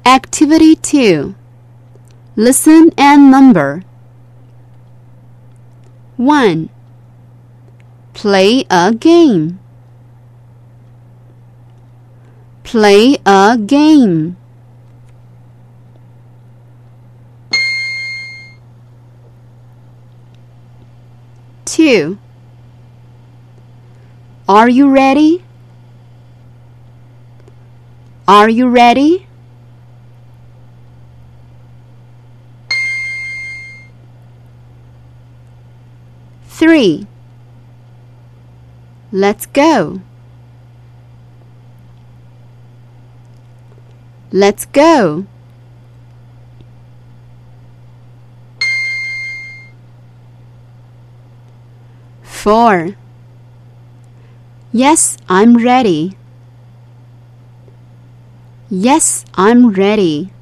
Activity 2. Listen and number. 1. Play a game. Play a game. 2. Are you ready? Are you ready? 3. Let's go. Let's go. 4. Yes, I'm ready. Yes, I'm ready.